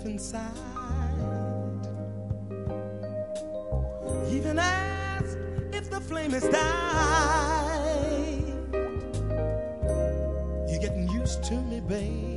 life inside. Even as if the flame has died. You're getting used to me, babe.